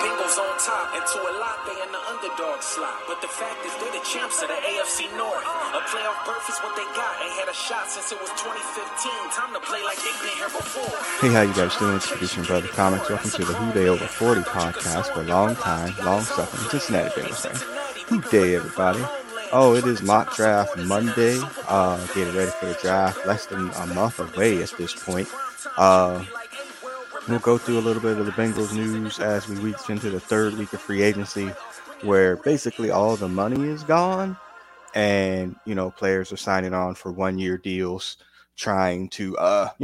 Bengals on top, and to a lot they in the underdog slot. But the fact is they're the champs of the AFC North. A playoff berth is what they got. Ain't had a shot since it was 2015. Time to play like they've been here before. Hey, how you guys doing? It's producer and brother Comics. Welcome to the Who Day Over 40 podcast for long time, long suffering Cincinnati Bengals fan. Who Day, everybody. Oh, it is mock draft Monday. Getting ready for the draft. Less than a month away at this point. We'll go through a little bit of the Bengals news as we reach into the third week of free agency, where basically all the money is gone, and players are signing on for 1-year deals, trying to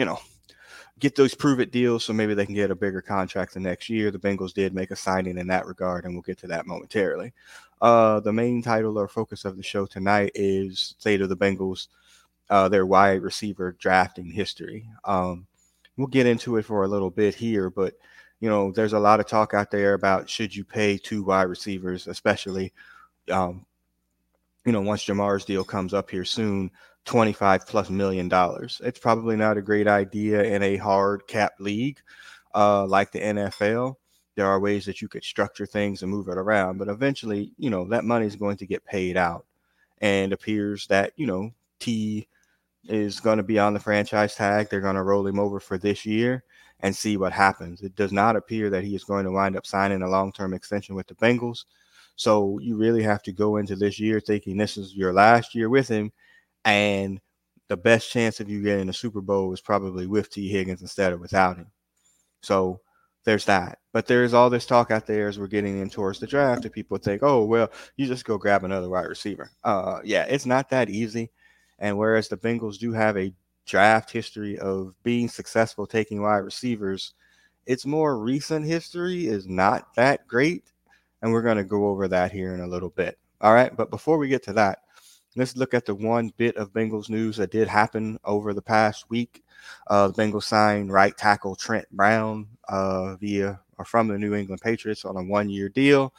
get those prove-it deals so maybe they can get a bigger contract the next year. The Bengals did make a signing in that regard, and we'll get to that momentarily. The main title or focus of the show tonight is State of the Bengals, their wide receiver drafting history. We'll get into it for a little bit here, but, there's a lot of talk out there about should you pay 2 wide receivers, especially, once Jamar's deal comes up here soon, $25+ million. It's probably not a great idea in a hard cap league like the NFL. There are ways that you could structure things and move it around, but eventually, that money is going to get paid out, and appears that, T is going to be on the franchise tag. They're going to roll him over for this year and see what happens. It does not appear that he is going to wind up signing a long-term extension with the Bengals. So you really have to go into this year thinking this is your last year with him, and the best chance of you getting a Super Bowl is probably with T. Higgins instead of without him. So there's that. But there's all this talk out there as we're getting in towards the draft that people think, oh, well, you just go grab another wide receiver. Yeah, it's not that easy. And whereas the Bengals do have a draft history of being successful taking wide receivers, its more recent history is not that great. And we're going to go over that here in a little bit. All right. But before we get to that, let's look at the one bit of Bengals news that did happen over the past week. The Bengals signed right tackle Trent Brown from the New England Patriots on a 1-year deal.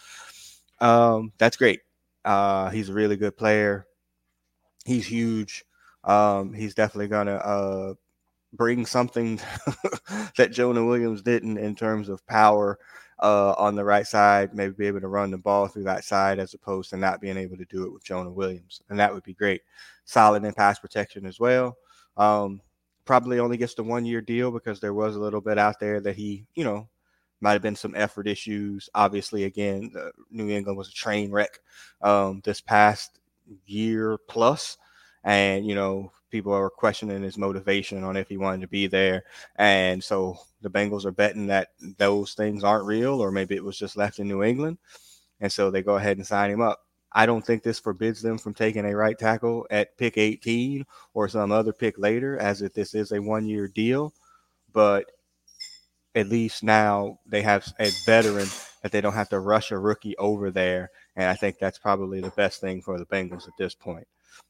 That's great. He's a really good player. He's huge. He's definitely going to bring something that Jonah Williams didn't in terms of power on the right side, maybe be able to run the ball through that side as opposed to not being able to do it with Jonah Williams. And that would be great. Solid in pass protection as well. Probably only gets the 1-year deal because there was a little bit out there that he, might have been some effort issues. Obviously, again, New England was a train wreck this past year plus. And, people are questioning his motivation on if he wanted to be there. And so the Bengals are betting that those things aren't real, or maybe it was just left in New England. And so they go ahead and sign him up. I don't think this forbids them from taking a right tackle at pick 18 or some other pick later, as if this is a 1-year deal. But at least now they have a veteran that they don't have to rush a rookie over there. And I think that's probably the best thing for the Bengals at this point.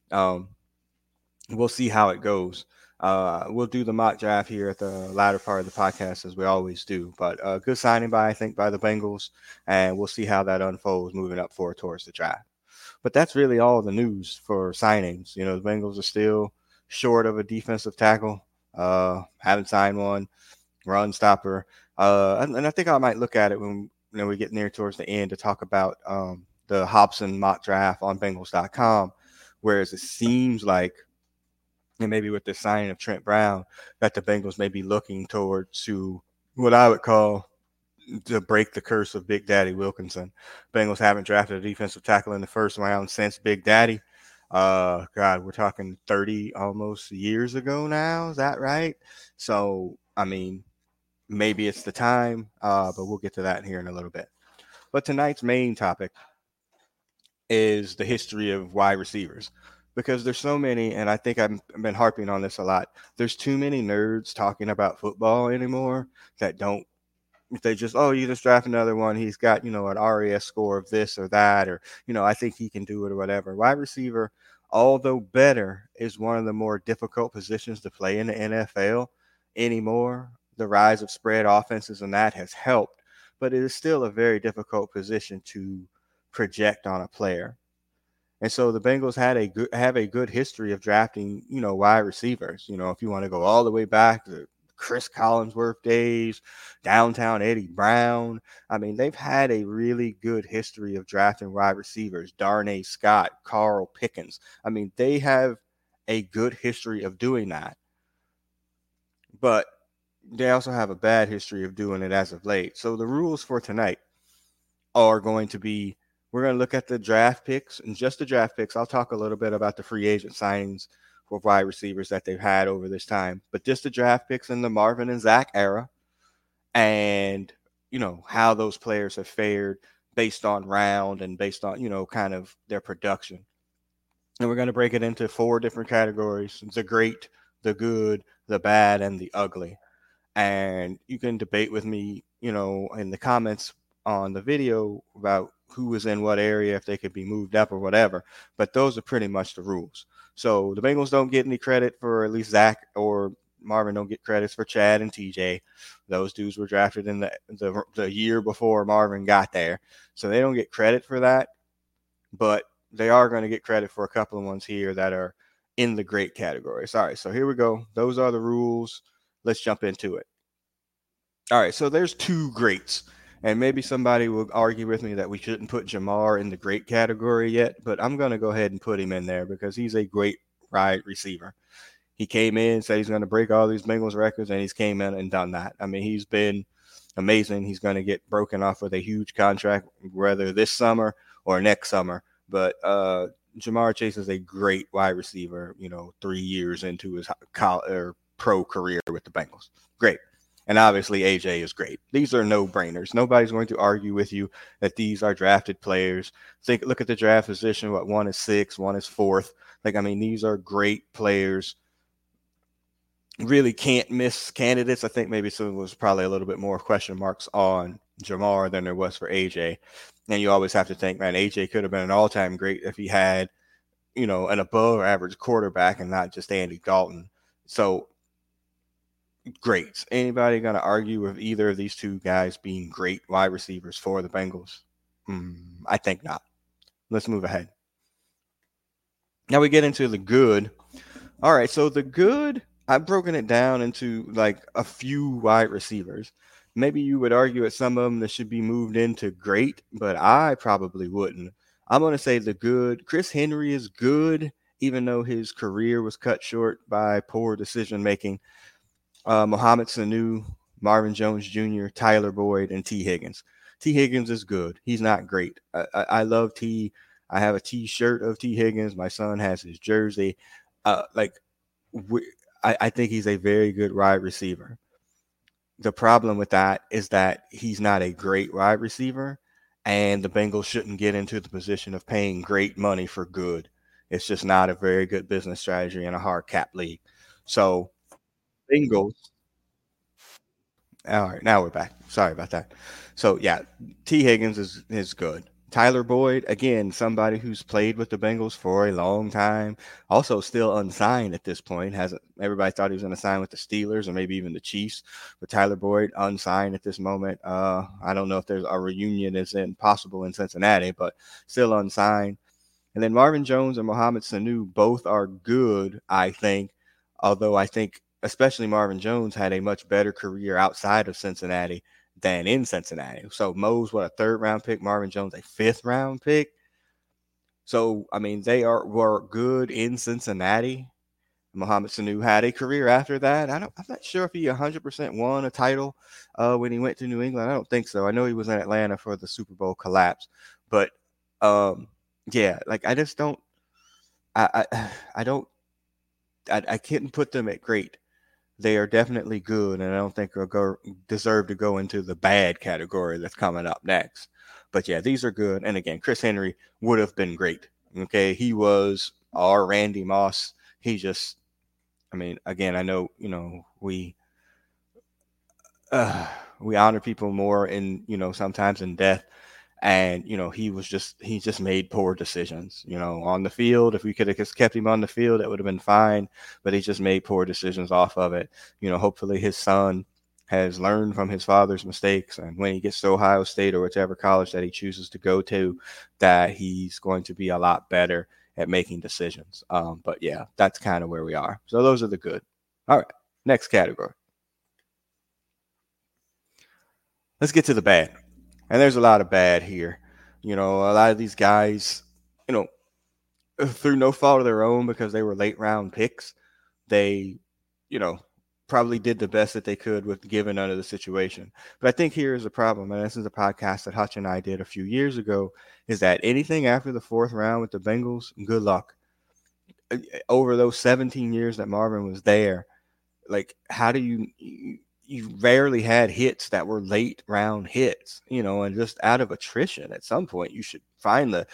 We'll see how it goes. We'll do the mock draft here at the latter part of the podcast, as we always do. But good signing by the Bengals, and we'll see how that unfolds moving up forward towards the draft. But that's really all the news for signings. The Bengals are still short of a defensive tackle. Haven't signed one, run stopper. And I think I might look at it when we get near towards the end to talk about the Hobson mock draft on Bengals.com. Whereas it seems like, and maybe with the signing of Trent Brown, that the Bengals may be looking towards to what I would call to break the curse of Big Daddy Wilkinson. Bengals haven't drafted a defensive tackle in the first round since Big Daddy. We're talking 30 almost years ago now. Is that right? So, maybe it's the time, but we'll get to that here in a little bit. But tonight's main topic is the history of wide receivers, because there's so many, and I think I've been harping on this a lot. There's too many nerds talking about football anymore that don't, they just, you just draft another one. He's got, an RAS score of this or that, or, I think he can do it or whatever. Wide receiver, although better, is one of the more difficult positions to play in the NFL anymore. The rise of spread offenses and that has helped, but it is still a very difficult position to project on a player. And so the Bengals have a good history of drafting, wide receivers. If you want to go all the way back to Chris Collinsworth days, downtown Eddie Brown. I mean, they've had a really good history of drafting wide receivers. Darnay Scott, Carl Pickens. I mean, they have a good history of doing that. But they also have a bad history of doing it as of late. So the rules for tonight are going to be, we're going to look at the draft picks and just the draft picks. I'll talk a little bit about the free agent signings for wide receivers that they've had over this time, but just the draft picks in the Marvin and Zach era, and, you know, how those players have fared based on round and based on, you know, kind of their production. And we're going to break it into 4 different categories: the great, the good, the bad, and the ugly. And you can debate with me, you know, in the comments on the video about who was in what area, if they could be moved up or whatever. But those are pretty much the rules. So the Bengals don't get any credit for, at least Zach or Marvin don't get credits for Chad and TJ. Those dudes were drafted in the year before Marvin got there. So they don't get credit for that. But they are going to get credit for a couple of ones here that are in the great categories. All right, so here we go. Those are the rules. Let's jump into it. All right, so there's 2 greats. And maybe somebody will argue with me that we shouldn't put Ja'Marr in the great category yet, but I'm going to go ahead and put him in there because he's a great wide receiver. He came in, said he's going to break all these Bengals records, and he's came in and done that. I mean, he's been amazing. He's going to get broken off with a huge contract, whether this summer or next summer. But Ja'Marr Chase is a great wide receiver, you know, 3 years into his pro career with the Bengals. Great. And obviously, AJ is great. These are no-brainers. Nobody's going to argue with you that these are drafted players. Look at the draft position. What, one is 6th, one is 4th. Like, I mean, these are great players. Really can't miss candidates. I think maybe some was probably a little bit more question marks on Ja'Marr than there was for AJ. And you always have to think, man, AJ could have been an all-time great if he had, you know, an above-average quarterback and not just Andy Dalton. So, greats. Anybody going to argue with either of these 2 guys being great wide receivers for the Bengals? I think not. Let's move ahead. Now we get into the good. All right, so the good, I've broken it down into like a few wide receivers. Maybe you would argue at some of them that should be moved into great, but I probably wouldn't. I'm going to say the good. Chris Henry is good, even though his career was cut short by poor decision-making. Mohamed Sanu, Marvin Jones Jr., Tyler Boyd, and T. Higgins. T. Higgins is good. He's not great. I love T. I have a T-shirt of T. Higgins. My son has his jersey. I think he's a very good wide receiver. The problem with that is that he's not a great wide receiver, and the Bengals shouldn't get into the position of paying great money for good. It's just not a very good business strategy in a hard cap league. So, Bengals. All right, now we're back. Sorry about that. So, yeah, T. Higgins is good. Tyler Boyd, again, somebody who's played with the Bengals for a long time, also still unsigned at this point. Everybody thought he was going to sign with the Steelers or maybe even the Chiefs, but Tyler Boyd unsigned at this moment. I don't know if there's a reunion is possible in Cincinnati, but still unsigned. And then Marvin Jones and Mohamed Sanu both are good, I think, although I think especially Marvin Jones had a much better career outside of Cincinnati than in Cincinnati. So Mo's a 3rd-round pick, Marvin Jones a 5th-round pick. So, I mean, they were good in Cincinnati. Mohamed Sanu had a career after that. I'm not sure if he 100% won a title when he went to New England. I don't think so. I know he was in Atlanta for the Super Bowl collapse. But, yeah, like I just don't – I couldn't put them at great. They are definitely good, and I don't think they'll deserve to go into the bad category that's coming up next. But, yeah, these are good. And, again, Chris Henry would have been great. Okay, he was our Randy Moss. He just – I mean, again, I know, you know, we honor people more in, you know, sometimes in death. And, you know, he just made poor decisions, you know, on the field. If we could have just kept him on the field, that would have been fine. But he just made poor decisions off of it. You know, hopefully his son has learned from his father's mistakes. And when he gets to Ohio State or whichever college that he chooses to go to, that he's going to be a lot better at making decisions. But, yeah, that's kind of where we are. So those are the good. All right, next category. let's get to the bad. And there's a lot of bad here. You know, a lot of these guys, you know, through no fault of their own because they were late round picks, they, you know, probably did the best that they could with given under the situation. But I think here is a problem, and this is a podcast that Hutch and I did a few years ago, is that anything after the fourth round with the Bengals, good luck. Over those 17 years that Marvin was there, like how do you rarely had hits that were late round hits, you know, and just out of attrition at some point you should find the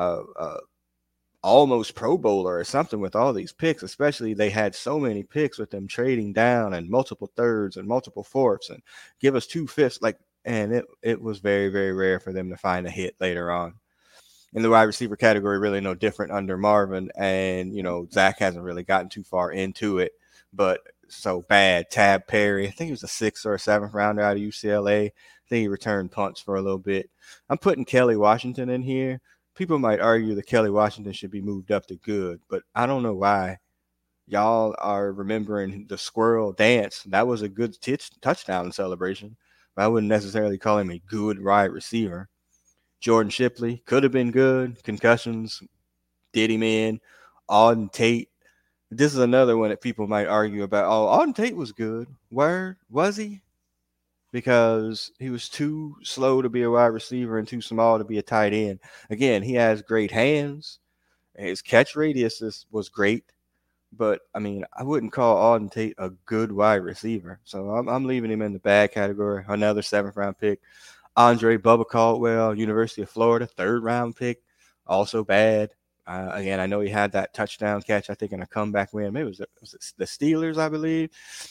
almost Pro Bowler or something with all these picks, especially they had so many picks with them trading down and multiple thirds and multiple fourths and give us 2/5. Like, and it was very, very rare for them to find a hit later on. In the wide receiver category, really no different under Marvin. And, you know, Zach hasn't really gotten too far into it, but so bad. Tab Perry, I think he was a 6th or a 7th rounder out of UCLA. I think he returned punts for a little bit. I'm putting Kelly Washington in here. People might argue that Kelly Washington should be moved up to good, but I don't know why. Y'all are remembering the squirrel dance. That was a good touchdown celebration, but I wouldn't necessarily call him a good wide receiver. Jordan Shipley could have been good. Concussions did him in. Auden Tate. This is another one that people might argue about. Oh, Auden Tate was good. Where was he? Because he was too slow to be a wide receiver and too small to be a tight end. Again, he has great hands. His catch radius was great. But, I mean, I wouldn't call Auden Tate a good wide receiver. So I'm leaving him in the bad category. Another 7th round pick. Andre Bubba Caldwell, University of Florida, 3rd round pick. Also bad. Again, I know he had that touchdown catch, I think, in a comeback win. Maybe was it the Steelers, I believe.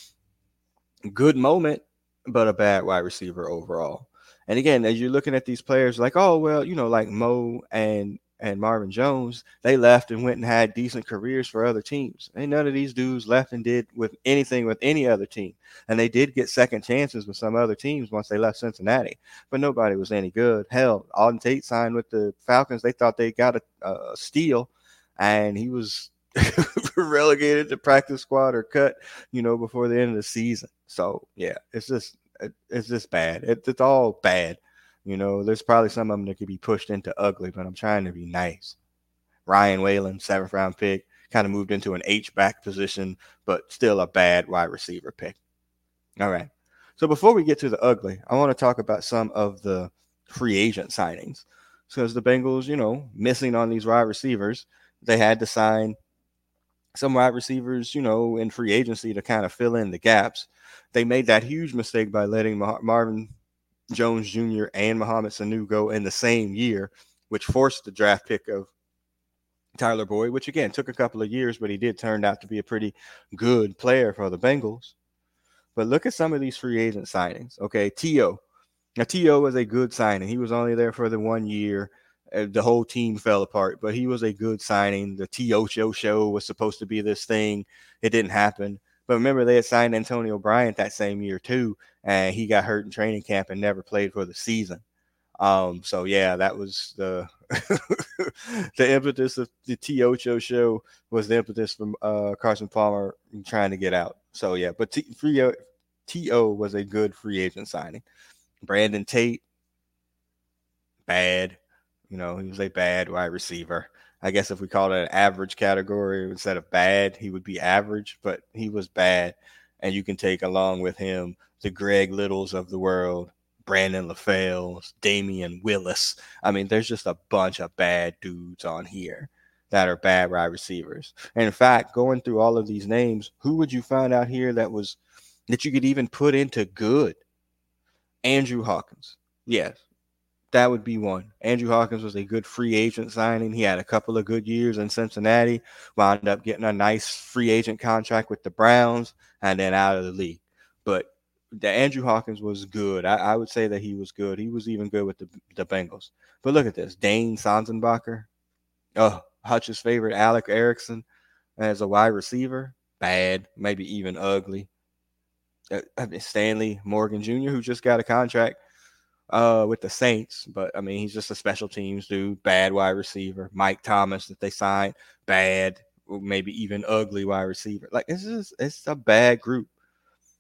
Good moment, but a bad wide receiver overall. And again, as you're looking at these players, like, oh, well, you know, like Mo and Marvin Jones, they left and went and had decent careers for other teams. And none of these dudes left and did with anything with any other team. And they did get second chances with some other teams once they left Cincinnati, but nobody was any good. Hell, Auden Tate signed with the Falcons. They thought they got a steal, and he was relegated to practice squad or cut, you know, before the end of the season. So yeah, it's just bad. It's all bad. You know, there's probably some of them that could be pushed into ugly, but I'm trying to be nice. Ryan Whalen, 7th round pick, kind of moved into an H-back position, but still a bad wide receiver pick. All right. So before we get to the ugly, I want to talk about some of the free agent signings. Because the Bengals, you know, missing on these wide receivers, they had to sign some wide receivers, you know, in free agency to kind of fill in the gaps. They made that huge mistake by letting Marvin Jones Jr. and Mohamed Sanu go in the same year, which forced the draft pick of Tyler Boyd, which again took a couple of years, but he did turn out to be a pretty good player for the Bengals. But look at some of these free agent signings. Okay, T.O. Now, T.O. was a good signing. He was only there for the 1 year. The whole team fell apart, but he was a good signing. The T.O. show was supposed to be this thing. It didn't happen. But remember, they had signed Antonio Bryant that same year too, and he got hurt in training camp and never played for the season. So yeah, that was the the impetus of the T.O. show was the impetus from Carson Palmer trying to get out. So yeah, but T.O. was a good free agent signing. Brandon Tate, bad. You know, he was a bad wide receiver. I guess if we called it an average category instead of bad, he would be average, but he was bad. And you can take along with him the Greg Littles of the world, Brandon LaFell, Damian Willis. I mean, there's just a bunch of bad dudes on here that are bad wide receivers. And in fact, going through all of these names, who would you find out here that you could even put into good? Andrew Hawkins. Yes, that would be one. Andrew Hawkins was a good free agent signing. He had a couple of good years in Cincinnati, wound up getting a nice free agent contract with the Browns, and then out of the league. But the Andrew Hawkins was good. I would say that he was good. He was even good with the Bengals. But look at this. Dane Sanzenbacher. Oh, Hutch's favorite, Alec Erickson, as a wide receiver. Bad, maybe even ugly. Stanley Morgan Jr., who just got a contract with the Saints, but I mean, he's just a special teams dude, bad wide receiver. Mike Thomas that they signed, bad, maybe even ugly wide receiver. Like, it's a bad group.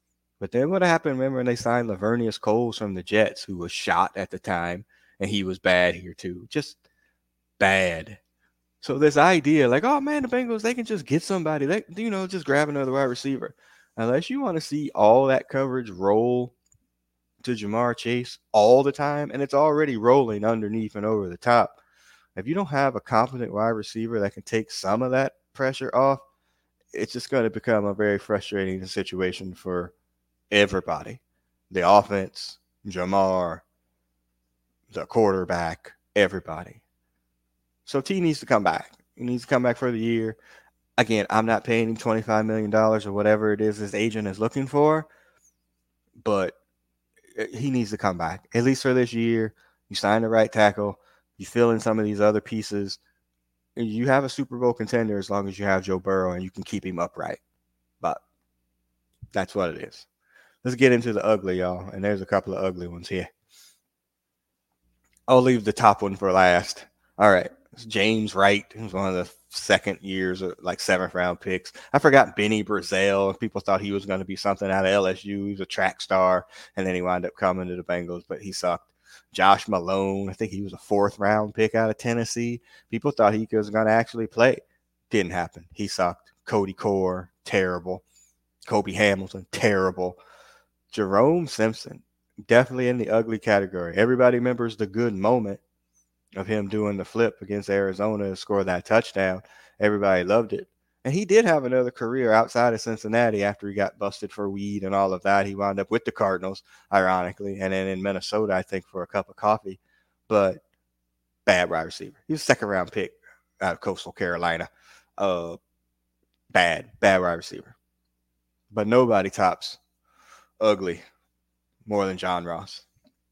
But then what happened, remember when they signed Lavernius Coles from the Jets, who was shot at the time, and he was bad here too. Just bad. So this idea, like, oh man, the Bengals, they can just get somebody, they, just grab another wide receiver. Unless you want to see all that coverage roll to Ja'Marr Chase all the time, and it's already rolling underneath and over the top. If you don't have a competent wide receiver that can take some of that pressure off, it's just going to become a very frustrating situation for everybody. The offense, Ja'Marr, the quarterback, everybody. So T needs to come back. He needs to come back for the year. Again, I'm not paying him $25 million or whatever it is his agent is looking for, but he needs to come back, at least for this year. You sign the right tackle. You fill in some of these other pieces. You have a Super Bowl contender as long as you have Joe Burrow and you can keep him upright. But that's what it is. Let's get into the ugly, y'all. And there's a couple of ugly ones here. I'll leave the top one for last. All right. It's James Wright, who's one of the second years, like 7th round picks. I forgot Benny Brazil. People thought he was going to be something out of LSU. He was a track star, and then he wound up coming to the Bengals, but he sucked. Josh Malone, I think he was a 4th round pick out of Tennessee. People thought he was going to actually play. Didn't happen. He sucked. Cody Core, terrible. Kobe Hamilton, terrible. Jerome Simpson, definitely in the ugly category. Everybody remembers the good moment of him doing the flip against Arizona to score that touchdown. Everybody loved it. And he did have another career outside of Cincinnati after he got busted for weed and all of that. He wound up with the Cardinals, ironically, and then in Minnesota, I think, for a cup of coffee. But bad wide receiver. He was a 2nd round pick out of Coastal Carolina. Bad wide receiver. But nobody tops ugly more than John Ross.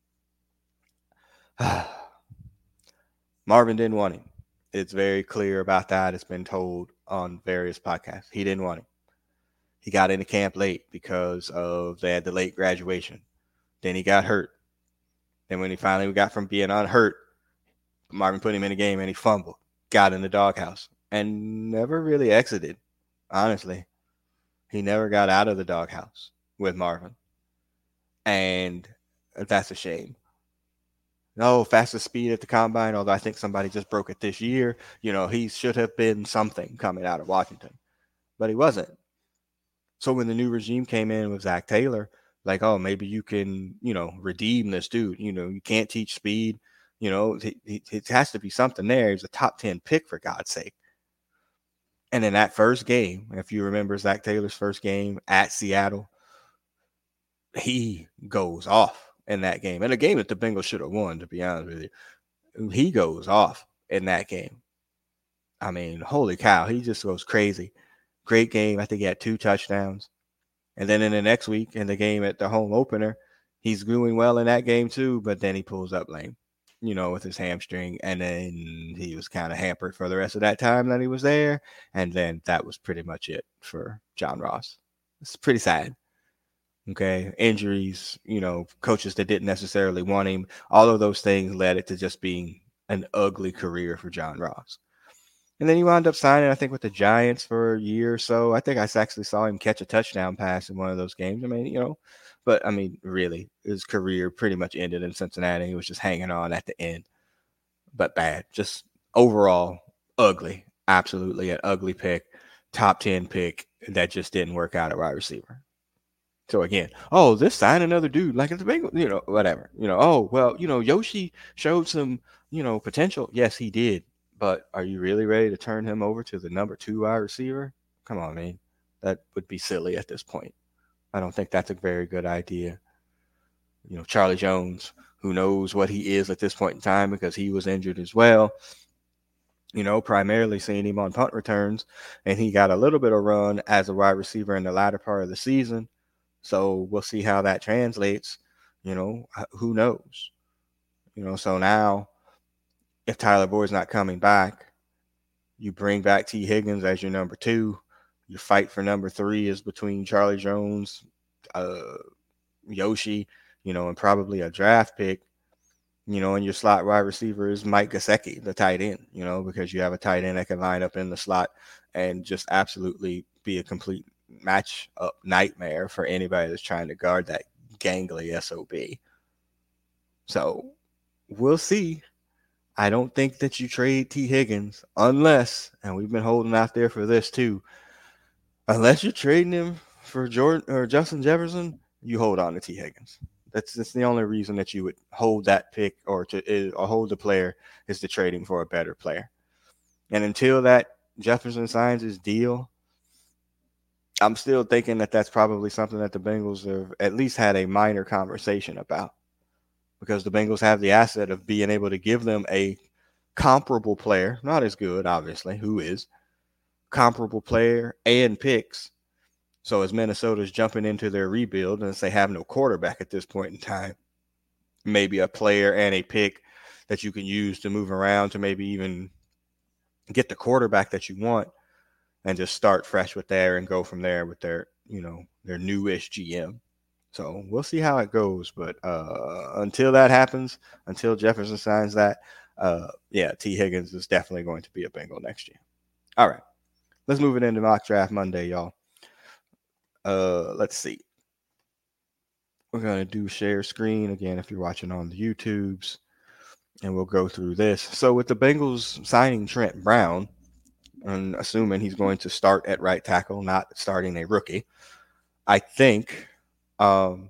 Marvin didn't want him. It's very clear about that. It's been told on various podcasts. He didn't want him. He got into camp late because they had the late graduation. Then he got hurt. Then when he finally got from being unhurt, Marvin put him in the game and he fumbled, got in the doghouse, and never really exited, honestly. He never got out of the doghouse with Marvin. And that's a shame. No, fastest speed at the combine, although I think somebody just broke it this year. He should have been something coming out of Washington, but he wasn't. So when the new regime came in with Zach Taylor, like, oh, maybe you can, redeem this dude. You can't teach speed. It has to be something there. He's a top 10 pick, for God's sake. And in that first game, if you remember Zach Taylor's first game at Seattle, he goes off in that game. And a game that the Bengals should have won, to be honest with you. He goes off in that game. I mean, holy cow. He just goes crazy. Great game. I think he had 2 touchdowns. And then in the next week, in the game at the home opener, he's doing well in that game too, but then he pulls up lame, with his hamstring. And then he was kind of hampered for the rest of that time that he was there. And then that was pretty much it for John Ross. It's pretty sad. Okay, injuries, coaches that didn't necessarily want him. All of those things led it to just being an ugly career for John Ross. And then he wound up signing, I think, with the Giants for a year or so. I think I actually saw him catch a touchdown pass in one of those games. I mean, but I mean, really, his career pretty much ended in Cincinnati. He was just hanging on at the end. But bad. Just overall ugly. Absolutely an ugly pick. Top 10 pick that just didn't work out at wide receiver. So again, this sign another dude like it's a big, whatever, Yoshi showed some, potential. Yes, he did. But are you really ready to turn him over to the number 2 wide receiver? Come on, man. That would be silly at this point. I don't think that's a very good idea. Charlie Jones, who knows what he is at this point in time because he was injured as well. Primarily seeing him on punt returns, and he got a little bit of run as a wide receiver in the latter part of the season. So we'll see how that translates. Who knows? So now if Tyler Boyd's not coming back, you bring back T. Higgins as your number 2. Your fight for number 3 is between Charlie Jones, Yoshi, and probably a draft pick. And your slot wide receiver is Mike Gesicki, the tight end, because you have a tight end that can line up in the slot and just absolutely be a complete match up nightmare for anybody that's trying to guard that gangly SOB. So we'll see. I don't think that you trade T. Higgins unless, and we've been holding out there for this too, unless you're trading him for Jordan or Justin Jefferson, you hold on to T. Higgins. That's the only reason that you would hold that pick or hold the player is to trade him for a better player. And until that Jefferson signs his deal, I'm still thinking that that's probably something that the Bengals have at least had a minor conversation about, because the Bengals have the asset of being able to give them a comparable player, not as good, obviously, who is comparable player and picks. So as Minnesota's jumping into their rebuild, and they have no quarterback at this point in time, maybe a player and a pick that you can use to move around to maybe even get the quarterback that you want and just start fresh with there and go from there with their, their newish GM. So we'll see how it goes. But until that happens, until Jefferson signs that, T. Higgins is definitely going to be a Bengal next year. All right. Let's move it into Mock Draft Monday, y'all. Let's see. We're going to do share screen again if you're watching on the YouTubes, and we'll go through this. So with the Bengals signing Trent Brown, and assuming he's going to start at right tackle, not starting a rookie, I think right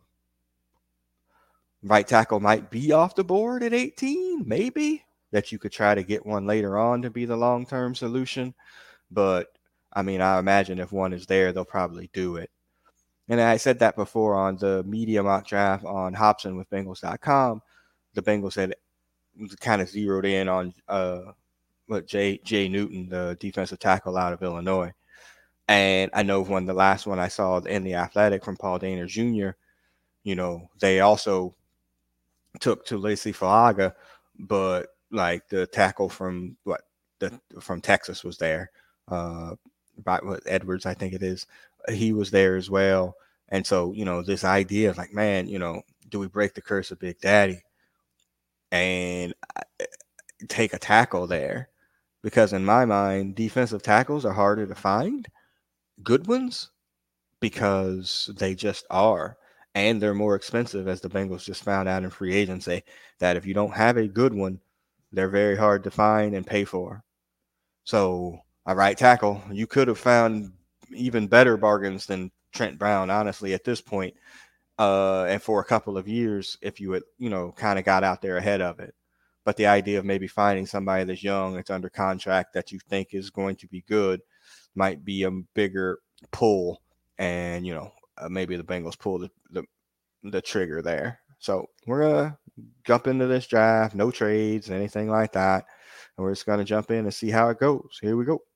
tackle might be off the board at 18, maybe, that you could try to get one later on to be the long-term solution. But, I mean, I imagine if one is there, they'll probably do it. And I said that before on the media mock draft on Hobson with Bengals.com. The Bengals had kind of zeroed in on Jay Newton, the defensive tackle out of Illinois. And I know when the last one I saw in The Athletic from Paul Dehner Jr., they also took to Lacey Falaga, but like the tackle from from Texas was there. Edwards, I think it is. He was there as well. And so, this idea of like, man, do we break the curse of Big Daddy and take a tackle there? Because in my mind, defensive tackles are harder to find, good ones, because they just are. And they're more expensive, as the Bengals just found out in free agency, that if you don't have a good one, they're very hard to find and pay for. So a right tackle, you could have found even better bargains than Trent Brown, honestly, at this point, and for a couple of years, if you had, kind of got out there ahead of it. But the idea of maybe finding somebody that's young, that's under contract, that you think is going to be good, might be a bigger pull, and maybe the Bengals pull the trigger there. So we're gonna jump into this draft, no trades, anything like that, and we're just gonna jump in and see how it goes. Here we go.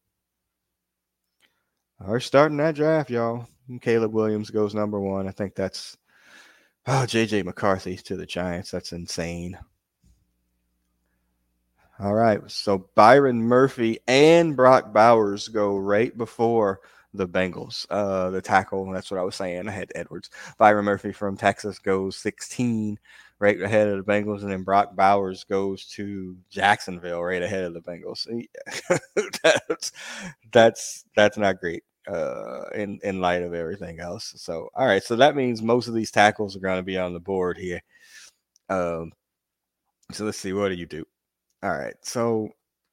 We're starting that draft, y'all. Caleb Williams goes number 1. I think that's J.J. McCarthy to the Giants. That's insane. All right, so Byron Murphy and Brock Bowers go right before the Bengals. The tackle, that's what I was saying. I had Edwards. Byron Murphy from Texas goes 16, right ahead of the Bengals, and then Brock Bowers goes to Jacksonville, right ahead of the Bengals. That's not great in light of everything else. So, all right, so that means most of these tackles are going to be on the board here. So let's see, what do you do? All right, so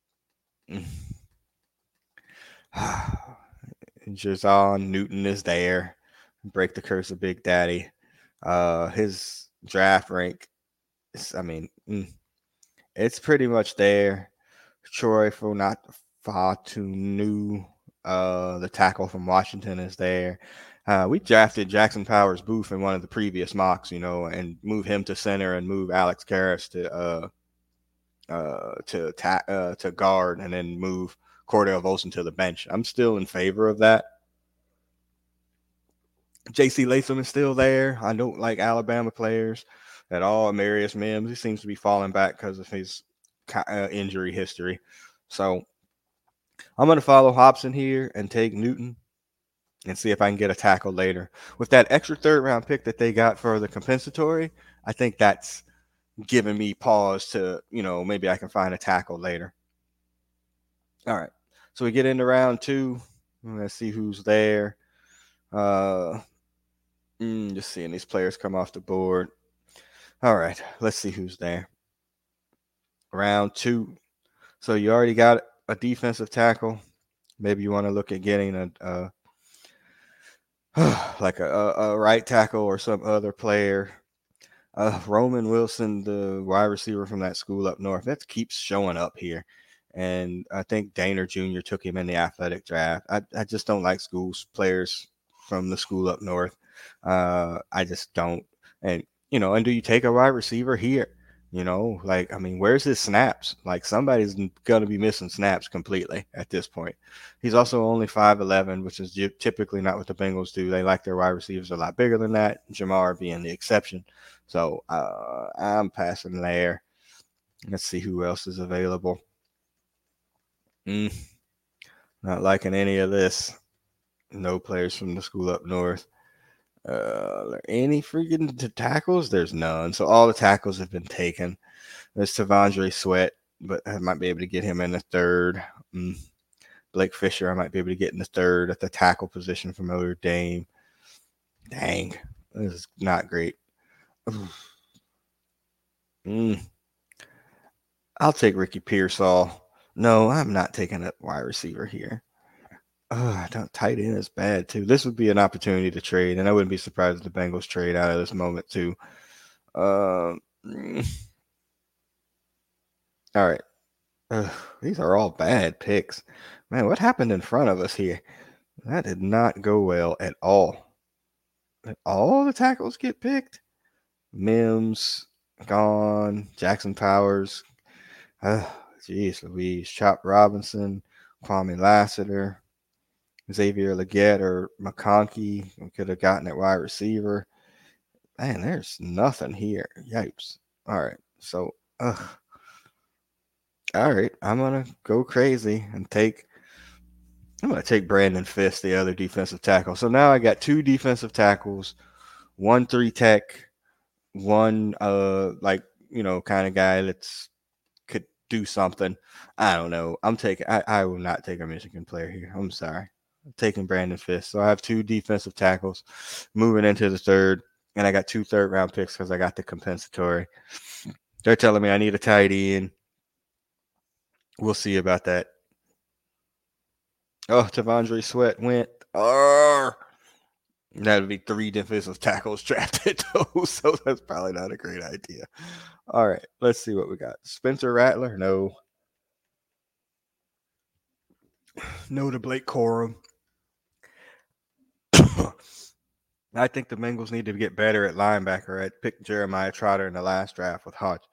Jazon Newton is there. Break the curse of Big Daddy. His draft rank is, it's pretty much there. Troy Fautanu, the tackle from Washington, is there. We drafted Jackson Powers Booth in one of the previous mocks, and move him to center and move Alex Karras to guard, and then move Cordell Volson to the bench. I'm still in favor of that. J.C. Latham is still there. I don't like Alabama players at all. Amarius Mims, he seems to be falling back because of his injury history. So I'm going to follow Hobson here and take Newton and see if I can get a tackle later. With that extra third-round pick that they got for the compensatory, I think that's giving me pause to, maybe I can find a tackle later. All right. So we get into round 2. Let's see who's there. Uh, just seeing these players come off the board. All right, let's see who's there. Round 2. So you already got a defensive tackle. Maybe you want to look at getting a like a right tackle or some other player. Roman Wilson, the wide receiver from that school up north, that keeps showing up here. And I think Daner Jr. took him in the athletic draft. I just don't like schools players from the school up north. I just don't. And and do you take a wide receiver here? Like, I mean, where's his snaps? Like, somebody's gonna be missing snaps completely at this point. He's also only 5'11", which is typically not what the Bengals do. They like their wide receivers a lot bigger than that, Jamar being the exception. So I'm passing there. Let's see who else is available. Not liking any of this. No players from the school up north. Any freaking tackles? There's none. So all the tackles have been taken. There's Tavondre Sweat, but I might be able to get him in the third. Blake Fisher, I might be able to get in the third at the tackle position from Notre Dame. Dang, this is not great. I'll take Ricky Pearsall. No, I'm not taking a wide receiver here. Tight end is bad too. This would be an opportunity to trade, and I wouldn't be surprised if the Bengals trade out of this moment too. All right. These are all bad picks. Man, what happened in front of us here? That did not go well at all. Did all the tackles get picked? Mims gone. Jackson Powers. Jeez Louise. Chop Robinson. Kwame Lassiter. Xavier Legette or McConkey. We could have gotten at wide receiver. Man, there's nothing here. Yipes. All right. So, all right. I'm going to go crazy and I'm going to take Brandon Fisk, the other defensive tackle. So now I got 2 defensive tackles, 1 3 tech, one kind of guy that's could do something. I don't know. I will not take a Michigan player here. I'm sorry. I'm taking Brandon Fisk. So I have 2 defensive tackles moving into the third, and I got 2 third-round picks because I got the compensatory. They're telling me I need a tight end. We'll see about that. Oh, Tavondre Sweat went. That would be 3 defensive tackles drafted, though, so that's probably not a great idea. All right, let's see what we got. Spencer Rattler? No. No to Blake Corum. I think the Bengals need to get better at linebacker. I picked Jeremiah Trotter in the last draft with Hodge.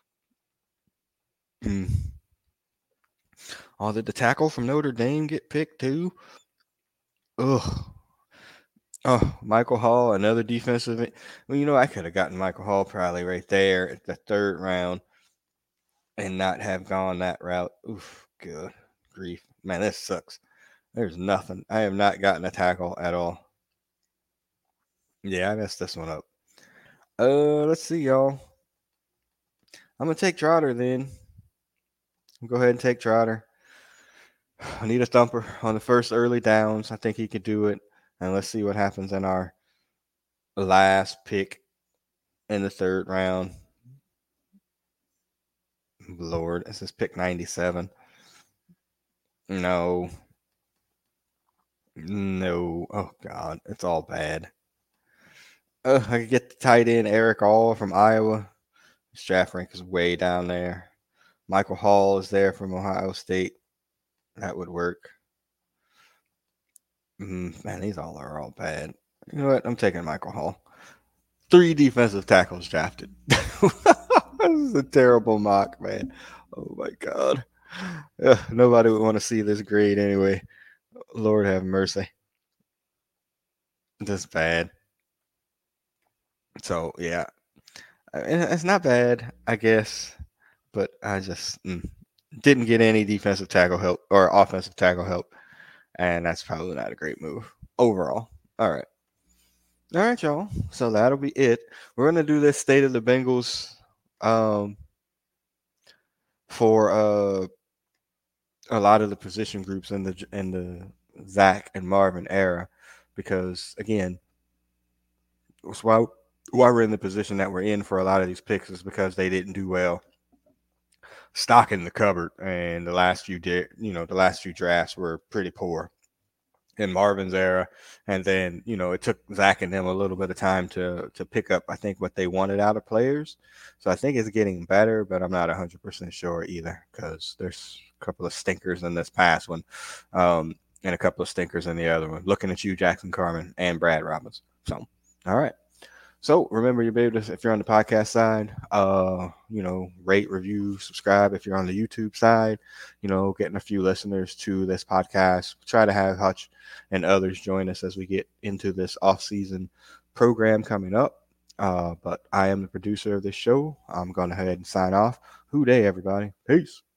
Oh, did the tackle from Notre Dame get picked too? Ugh. Oh, Michael Hall, another defensive. Well, I could have gotten Michael Hall probably right there at the 3rd round and not have gone that route. Oof, good grief. Man, this sucks. There's nothing. I have not gotten a tackle at all. Yeah, I messed this one up. Let's see, y'all. I'm going to take Trotter then. Go ahead and take Trotter. I need a thumper on the first early downs. I think he could do it. And let's see what happens in our last pick in the 3rd round. Lord, this is pick 97. No. Oh, God. It's all bad. I could get the tight end Eric All from Iowa. His draft rank is way down there. Michael Hall is there from Ohio State. That would work. Man, these are all bad. You know what? I'm taking Michael Hall. 3 defensive tackles drafted. This is a terrible mock, man. Oh, my God. Nobody would want to see this grade anyway. Lord have mercy. This is bad. So, yeah. It's not bad, I guess. But I just didn't get any defensive tackle help or offensive tackle help. And that's probably not a great move overall. All right. All right, y'all. So that'll be it. We're going to do this State of the Bengals for a lot of the position groups in the Zach and Marvin era. because, again, it's why we're in the position that we're in for a lot of these picks is because they didn't do well stocking the cupboard, and the last few drafts were pretty poor in Marvin's era. And then, it took Zach and them a little bit of time to pick up, I think, what they wanted out of players. So I think it's getting better, but I'm not 100% sure either, because there's a couple of stinkers in this past one, and a couple of stinkers in the other one. Looking at you, Jackson Carman and Brad Robbins. So, all right. So remember, you'll be able to, if you're on the podcast side, rate, review, subscribe. If you're on the YouTube side, getting a few listeners to this podcast. Try to have Hutch and others join us as we get into this off-season program coming up. But I am the producer of this show. I'm going to go ahead and sign off. Hoo day, everybody. Peace.